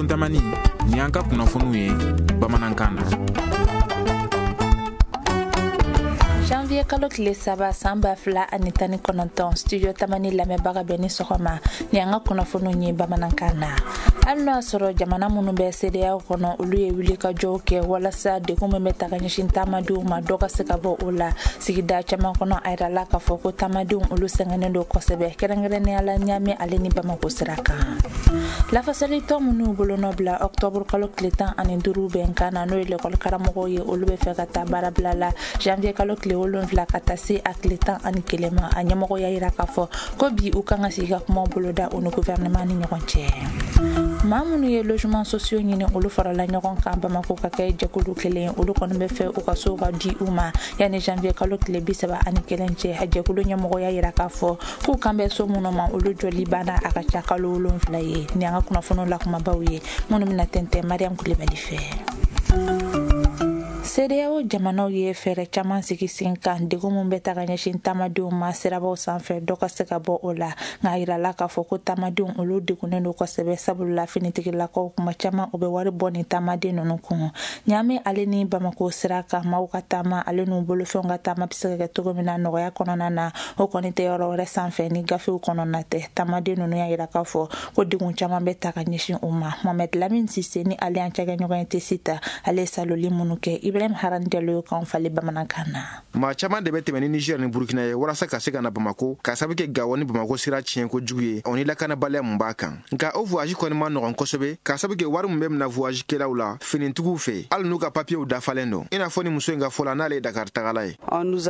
studio Tamani ni an ka kunnafoniw ye bamanankan na. Janvier kalo tile saba san 2019 studio Tamani lamɛnbaga bɛɛ ni sɔgɔma ni an ka kunnafoniw ye bamanankan na. Hali n'o y'a sɔrɔ jamana minnu bɛ CEDEAO kɔnɔ olu ye wuli ka jɔw kɛ walasa degun min bɛ ta ka ɲɛsin taamadenw ma dɔ ka se ka bɔ o la. Sigida caman kɔnɔ a yirala k'a fɔ ko taamadenw olu sɛgɛnnen don kosɛbɛ kɛrɛnkɛrɛnnenya la Ɲame ale ni Bamako sira kan. Lafasalitɔ minnu bolonɔ bila octobre kalo tile 15 bɛnkan na n'o ye l'école karamɔgɔw ye olu bɛ fɛ ka taa baarabila la janvier kalo tile 7 ka taa se a tile 11 ma a ɲɛmɔgɔ y'a yira k'a fɔ ko bi u kan ka sigi ka kuma boloda u ni gouvernement ni ɲɔgɔn cɛ. Maa minnu ye logements sociaux ɲini olu farala ɲɔgɔn kan Bamako ka kɛ jɛkulu kelen olu kɔni bɛ fɛ u ka so ka di u ma yanni janvier kalo tile 31 cɛ a jɛkulu ɲɛmɔgɔ y'a yira k'a fɔ k'u kan bɛ so minnu ma olu jɔli banna a ka ca kalo 7 ye ni an ka kunnafoniw la kumabaw ye minnu bɛna tɛntɛn Mariam Kulibali fɛ. CEDEAO jamanaw ye fɛɛrɛ caman sigi sen kan degun min bɛ ta ka ɲɛsin taamadenw ma sirabaw sanfɛ dɔ ka se ka bɔ o la nka yirala k'a fɔ ko taamadenw olu degunnen don kosɛbɛ sabula finitigilakaw kuma caman u bɛ wari bɔ ni taamaden ninnu kun. Ɲame ale ni Bamako sira kan maaw ka taama ale n'u bolofɛnw ka taama bɛ se ka kɛ cogo min na nɔgɔya kɔnɔna na o kɔni tɛ yɔrɔ wɛrɛ sanfɛ ni gafew kɔnɔna tɛ taamaden ninnu y'a yira k'a fɔ ko degun caman bɛ ta ka ɲɛsin u ma. Mohamed Lamine Sise ni ale an cɛkɛɲɔgɔn ye Tesita ale saloli minnu kɛ Ibrahim Haran Diallo kan fali bamanankan na. Maa caman de bɛ tɛmɛ ni Niger ni Burkina ye walasa ka se ka na Bamako ka sababu kɛ Gao ni Bamako sira tiɲɛ kojugu ye o ni lakanabaliya mun b'a kan. Nka o voyage kɔni ma nɔgɔn kosɛbɛ ka sababu kɛ wari mun bɛ mina voyage kɛlaw la finitigiw fɛ hali n'u ka papiyew dafalen don i n'a fɔ ni muso in ka fɔ la n'ale ye Dakar tagala ye.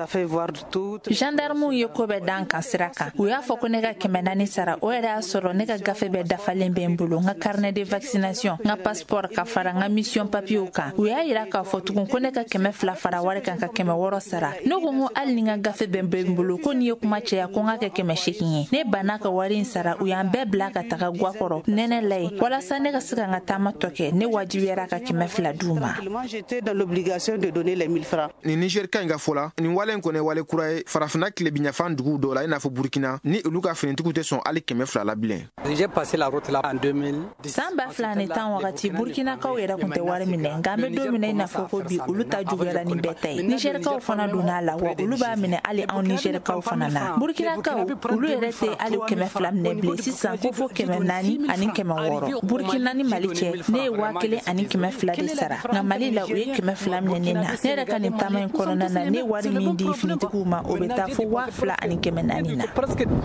Gendarmew ye ko bɛ dan kan sira kan u y'a fɔ ko ne ka 400 sara o yɛrɛ y'a sɔrɔ ne ka gafe bɛɛ dafalen bɛ n bolo n ka carnet de vaccination n ka passeport ka fara n ka mission papiyew kan u y'a yira k'a fɔ tugun ko ne ka 200 fara wari kan ka 600 sara ne ko n ko hali ni n ka gafe bɛ n bolo ko ni ye kuma cɛya ko n ka kɛ 800 ye ne banna ka wari in sara u y'an bɛɛ bila ka taga Guakɔrɔ nɛnɛ la ye walasa ne ka se ka n ka taama tɔ kɛ ne wajibiyara ka 200 d'u ma. Ni Niger ka in ka fɔ la nin wale in kɔni wale kura ye farafina tilebiɲafan duguw dɔw la i n'a fɔ Burkina ni olu ka finitigiw tɛ sɔn hali 200 la bilen. San 2010 wagati Burkinakaw yɛrɛ kun tɛ wari minɛ nka an bɛ don min i n'a fɔ ko bi olu ta juguyara ni bɛɛ ta ye. Nigerikaw fana donna la wa olu b'a minɛ hali anw Nigerikaw fana na. Burkinakaw olu yɛrɛ tɛ hali 200 minɛ bilen sisan ko fo 400 ani 600. Burkina ni Mali cɛ ne ye 1000 ani 200 de sara nka Mali la u ye 200 minɛ ne na ne yɛrɛ ka nin taama in kɔnɔna na ne wari min di finitigiw ma o bɛ taa fo 2000 ani 400 na.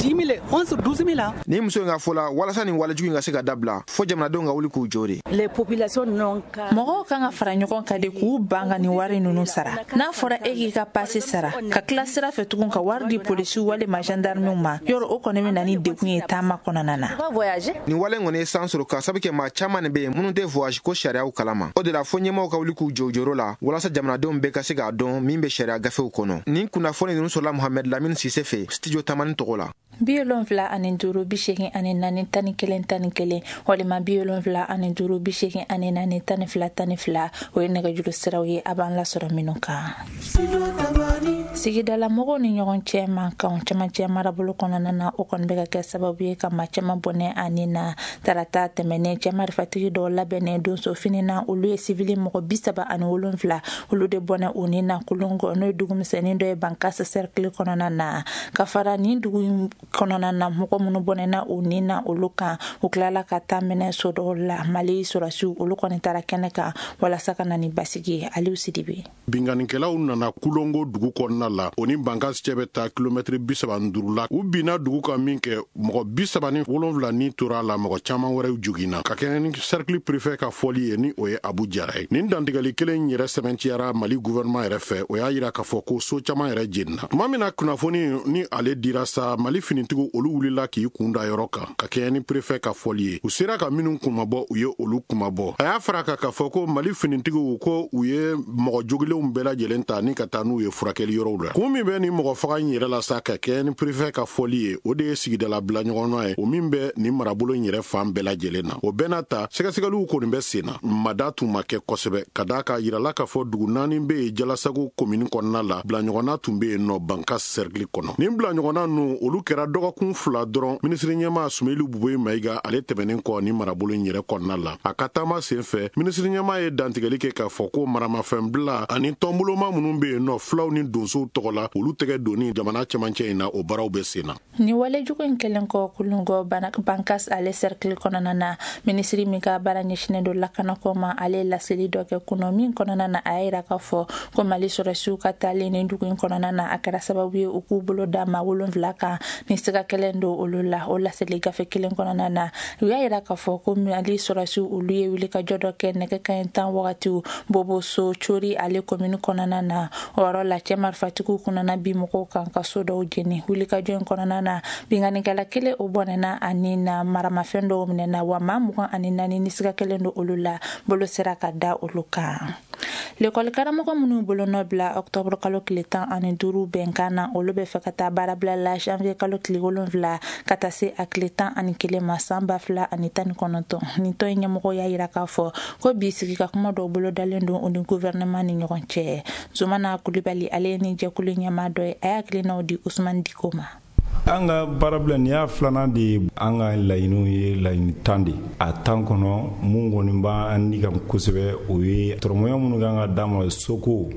Ni muso in ka fɔ la walasa nin walejugu in ka se ka dabila fo jamanadenw ka wuli k'u jɔ de. Mɔgɔw kan ka fara ɲɔgɔn kan de k'u ban ka nin wari ninnu sara n'a fɔra e k'i ka pasi sara ka tila sira fɛ tugun ka wari di polisiw walima gendarmew ma yɔrɔ o kɔni bɛ na ni degun ye taama kɔnɔna na. Nin wale in kɔni ye san sɔrɔ ka sababu kɛ maa caman de bɛ yen minnu tɛ voyage ko sariyaw kalama o de la fo ɲɛmaaw ka wuli k'u jɔ jɔyɔrɔ la walasa jamanadenw bɛɛ ka se k'a dɔn min bɛ sariya gafew kɔnɔ. Nin kunnafoni ninnu sɔrɔla Mohamed Lamine Sise fɛ studio Tamani tɔgɔ la. 75 ani 5 81 4 11 11 walima 75 ani 5 84 4 12 12 o ye nɛgɛjuru siraw ye a b'an lasɔrɔ minnu kan. Sigidala mɔgɔw ni ɲɔgɔn cɛ mankanw cɛmancɛ marabolo kɔnɔna na o kɔni bɛ ka kɛ sababu ye ka maa caman bɔnɛ ani na tarata tɛmɛnen cɛ marifatigi dɔw labɛnnen donso fini na olu ye civili mɔgɔ 37 olu de bɔnɛ u ni na kulongo n'o ye dugumisɛnnin dɔ ye Bankasa cercle kɔnɔna na ka fara nin dugu kɔnɔna na mɔgɔ minnu bɔnɛna u ni na olu kan u tilala ka taa minɛ so dɔw la Mali surasiw olu kɔni taara kɛnɛ kan walasa ka na ni basigi ye Aliou Sidibe. Binganikɛlaw nana kulongo dugu kɔnɔna la o ni Bankasa cɛ bɛ taa kilomɛtiri 75 la u binna dugu kan min kɛ mɔgɔ 37 ni tora la mɔgɔ caman wɛrɛw joginna ka kɛɲɛ ni cercle préfet ka fɔli ye ni o ye Abu Jara ye. Nin dantigɛli kelen yɛrɛ sɛbɛntiyara Mali gouvernement yɛrɛ fɛ o y'a yira k'a fɔ ko so caman yɛrɛ jenina. Tuma min na kunnafoni ni ale dira sa Mali finitigiw olu wulila k'i kunda yɔrɔ kan ka kɛɲɛ ni préfet ka fɔli ye u sera ka minnu kumabɔ u ye olu kumabɔ a y'a fara kan k'a fɔ ko Mali finitigiw ko u ye mɔgɔ jogilenw bɛɛ lajɛlen ta ni ka taa n'u ye furakɛli yɔrɔw famaw la kun min bɛ ni mɔgɔ faga in yɛrɛ la sa ka kɛ ni préfet ka fɔli ye o de ye sigidala bila ɲɔgɔnna ye o min bɛ ni marabolo in yɛrɛ fan bɛɛ lajɛlen na o bɛɛ n'a ta sɛgɛsɛgɛliw kɔni bɛ sen na mada tun ma kɛ kosɛbɛ ka da ka yirala k'a fɔ dugu naani bɛ yen jalasago komini kɔnɔna la bila ɲɔgɔnna tun bɛ yen nɔ banka cercle kɔnɔ nin bila ɲɔgɔnna nu olu kɛra dɔgɔkun 2 dɔrɔn minisiri ɲɛma Sumailu Buboyi Mayiga ale tɛmɛnen kɔ ni marabolo in yɛrɛ kɔnɔna la a ka taama sen fɛ minisiri ɲɛma ye dantigɛli kɛ k'a fɔ ko maramafɛn bila ani tɔnboloma minnu bɛ yen nɔ fulaw ni donsow tɔgɔ la olu tɛgɛ doni jamana cɛmancɛ in na o baaraw bɛ sen na ni wale jugu in kelen kɔ kulungo bankas ale cercle kɔnɔna na minisiri min ka baara ɲɛsinnen do lakanako ma ale laseli dɔ kɛ kunɔ min kɔnɔna na a yira k'a fɔ ko Mali sɔrɔsiw ka taalen ni dugu in kɔnɔna na a kɛra sababu ye u k'u bolo da maa 7 kan ni siga kelen do olu la o laseli gafe kelen kɔnɔna na u y'a yira k'a fɔ ko Mali sɔrɔsiw olu ye wuli ka jɔ dɔ kɛ nɛgɛ kanɲɛ 10 wagatiw Boboso Cori ale komini kɔnɔna na o yɔrɔ la cɛ marifatigiw kɔnɔna bi mɔgɔw kan ka so dɔw jeni wuli ka jɔ in kɔnɔna na binganikɛla kelen o bɔnɛna ani na maramafɛn dɔw minɛna wa maa 24 ni siga kelen do olu la bolo sera ka da olu kan l'école karamɔgɔ minnu bolo nɔ bila octobre kalo tile 15 bɛnkan na olu bɛ fɛ ka taa baara bila la janvier kalo tile 7 ka taa se a tile 11 ma san 2019 nin tɔn ɲɛmɔgɔ y'a yira k'a fɔ ko bi sigi ka kuma dɔw bolo dalen don u ni gouvernement ni ɲɔgɔn cɛ Zumana Kulibali ale ye ni jɛkulu ɲɛmaa dɔ ye a y'a hakilinaw di Usman Diko ma an ka baarabila ni y'a filanan de an ka laɲiniw ye laɲini 10 de a 10 kɔnɔ mun kɔni b'an ni kan kosɛbɛ o ye tɔrɔmɔya minnu kan ka d'a ma soko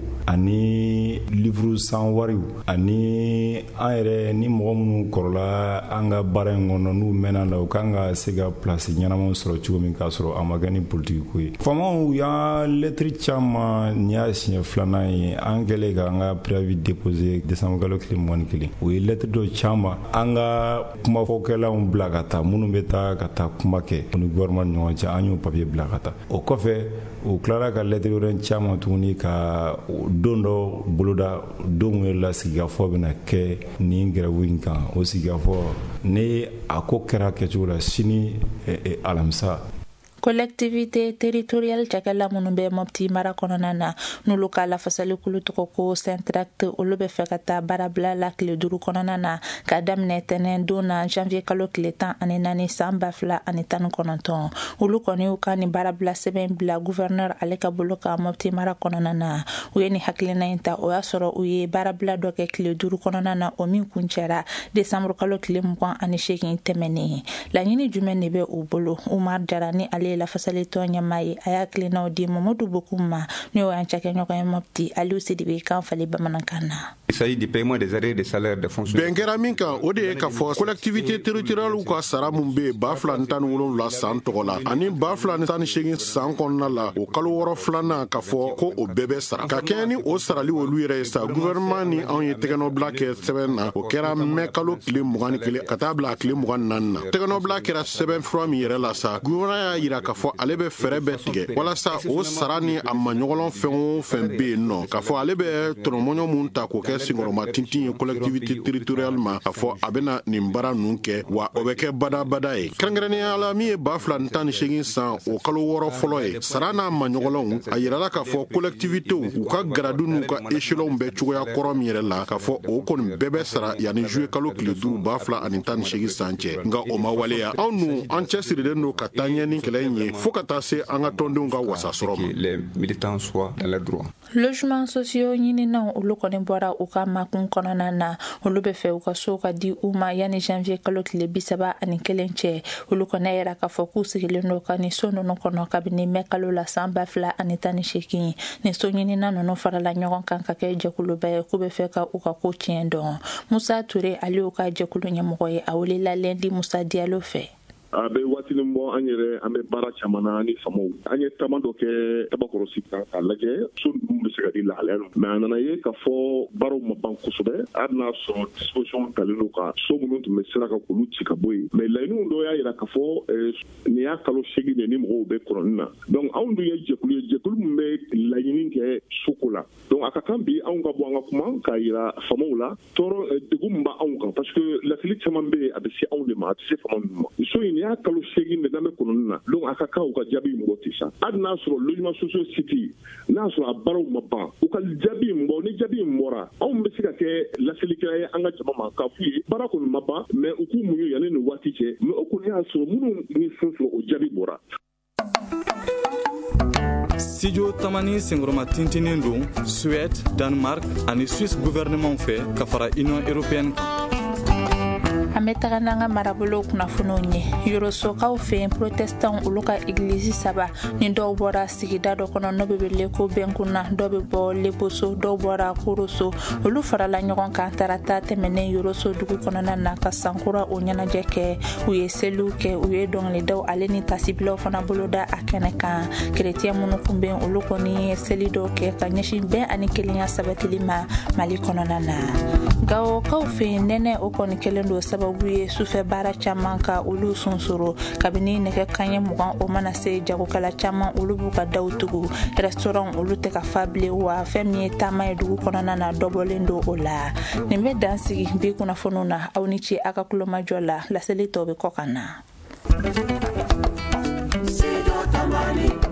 ani livre san wariw ani an yɛrɛ ni mɔgɔ minnu kɔrɔla an ka baara in kɔnɔ n'u mɛnna la u kan ka se ka place ɲɛnamaw sɔrɔ cogo min k'a sɔrɔ a ma kɛ ni politiki ko ye faamaw y'an lettre caman ni y'a siɲɛ filanan ye an kɛlen ka an ka préavis déposé décembre kalo tile 21 o ye lettre dɔ caman an ka kumafɔkɛlaw bila ka taa minnu bɛ taa ka taa kuma kɛ ni gouvernement ni ɲɔgɔn cɛ an y'o papier bila ka taa o kɔfɛ o tilara ka lettre wɛrɛ caman tuguni ka don dɔ boloda don wɛrɛ la sigikafɔ bɛna kɛ ni grève in kan o sigikafɔ ni a ko kɛra kɛcogo la sini alamisa collectivité territoriale cakɛla minnu bɛ Mopti mara kɔnɔna na n'olu ka lafasali kulu tɔgɔ ko Saint-Tract olu bɛ fɛ ka taa baara bila la tile 5 kɔnɔna na ka daminɛ tɛnɛn don na janvier kalo tile 14 san 2019 olu kɔni y'u ka ni baara bila sɛbɛn bila gouverneur ale ka bolo ka Mopti mara kɔnɔna na u ye ni hakilina in ta o y'a sɔrɔ u ye baara bila dɔ kɛ tile 5 kɔnɔna na o min kuncɛra décembre kalo tile 28 tɛmɛnen laɲini jumɛn de bɛ u bolo Umar Jara ni ale la fasali tɔn ɲɛmaa ye a y'a kilinaw di Mamadou Bokoum ma n'o y'an cakɛɲɔgɔn ye Mopti Aliou Sidibe kan fali bamanankan na. Il s'agit du paiement des arrêts de salaire des fonctionnaires. Bɛn kɛra min kan o de ye k'a fɔ collectivité territoriale ka sara mun bɛ 2017 san tɔgɔ la ani 2018 san kɔnɔna la o kalo 6 filanan k'a fɔ ko o bɛɛ bɛ sara ka kɛɲɛ ni o sarali olu yɛrɛ ye sa gouvernement ni anw ye tɛgɛnɔbila kɛ sɛbɛn na o kɛra mai kalo tile 21 ka taa bila tile 24 na tɛgɛnɔbila kɛra sɛbɛn fura min yɛrɛ la sa gouvernement y'a yira k'a fɔ ale bɛ fɛɛrɛ bɛɛ tigɛ walasa o sara ni a maɲɔgɔlɔn fɛn o fɛn bɛ yen nɔ k'a fɔ ale bɛ tɔnɔmɔɲɔ mun ta k'o kɛ sigiyɔrɔma tintin ye collectivité territoriale ma k'a fɔ a bɛna nin baara ninnu kɛ wa o bɛ kɛ badabada ye kɛrɛnkɛrɛnnenya la min ye 2018 san o kalo 6 fɔlɔ ye sara n'a maɲɔgɔlɔnw a yirala k'a fɔ collectivitéw u ka garadu n'u ka échelon bɛ cogoya kɔrɔ min yɛrɛ la k'a fɔ o kɔni bɛɛ bɛ sara yanni juillet kalo tile 5 2018 san cɛ nka o ma waleya anw nu an cɛsirilen don ka taa ɲɛ ni kɛlɛ in ye fo ka taa se an ka tɔndenw ka wasa sɔrɔ ma. Les militants soient dans leurs droits. Logements sociaux ɲininaw olu kɔni bɔra u ka makun kɔnɔna na olu bɛ fɛ u ka so ka di u ma yanni janvier kalo tile 31 cɛ olu kɔni yɛrɛ k'a fɔ k'u sigilen don ka ni so ninnu kɔnɔ kabini mai kalo la san 2018 ni so ɲinina ninnu farala ɲɔgɔn kan ka kɛ jɛkuluba ye k'u bɛ fɛ ka u ka ko tiɲɛ dɔn Musa Ture ale y'u ka jɛkulu ɲɛmɔgɔ ye a welela Lundi Musa Diallo fɛ. A bɛ waatinin bɔ an yɛrɛ an bɛ baara caman na ni famaw an ye taama dɔ kɛ tabakɔrɔsi kan k'a lajɛ so ninnu bɛ se ka di lahalaya mais a nana ye k'a fɔ baaraw ma ban kosɛbɛ hali n'a sɔrɔ disposition talen don ka so minnu tun bɛ sera ka k'olu ci ka bɔ yen mais laɲiniw dɔw y'a jira k'a fɔ nin y'a kalo 8 de ni mɔgɔw bɛ kɔrɔnin na donc anw dun ye jɛkulu min bɛ laɲini kɛ soko la donc a ka kan bi anw ka bɔ an ka kuma k'a jira famaw la tɔɔrɔ degun min b'anw kan parce que laseli caman bɛ yen a bɛ se anw de ma a tɛ se fama ninnu ma so in ni y'a kalo 8 de daminɛ kɔnɔni na donc a ka kan u ka jaabi in bɔ ten sa hali n'a sɔrɔ logement sociaux city n'a sɔrɔ a baaraw ma ban u ka jaabi in bɔ ni jaabi in bɔra anw bɛ se ka kɛ laselilikɛla ye an ka jama ma k'a f'u ye baara kɔni ma ban mais u k'u muɲu yanni nin waati cɛ mais o kɔni y'a sɔrɔ minnu ni fɛn fɛn o jaabi bɔra. Studio Tamani Sengroma tintinin don Suède, Danemark ani Suisse gouvernement fɛ ka fara Union européenne. Ametaga nanga marabolo kunnafoniw ye yorosokaw fɛ protestant olu ka église saba ni dɔw bɔra sigida dɔ kɔnɔ n'o bɛ wele ko Benkunna dɔw bɛ bɔ Leposo dɔw bɔra Koroso olu farala ɲɔgɔn kan tarata tɛmɛnen Yoroso dugu kɔnɔna na ka sankura o ɲɛnajɛ kɛ u ye seliw kɛ u ye dɔnkilidaw ale ni tasibilaw fana boloda a kɛnɛ kan chrétien minnu kunbɛn olu kɔni ye seli dɔw kɛ ka ɲɛsin bɛn ani kelenya sabatili ma Mali kɔnɔna na Gawokaw fɛ nɛnɛ o kɔni kelen do sababu ye sufɛ baara caman ka olu sunsoro kabini nɛgɛ kanɲɛ 20 o mana se jagokɛla caman olu b'u ka daw tugu restaurant olu tɛ ka fa bilen wa fɛn min ye taama ye dugu kɔnɔna na dɔbɔlen do o la nin bɛ dansigi bi kunnafoniw na aw ni ce a ka kulomajɔ la laseli tɔw bɛ kɔ ka na.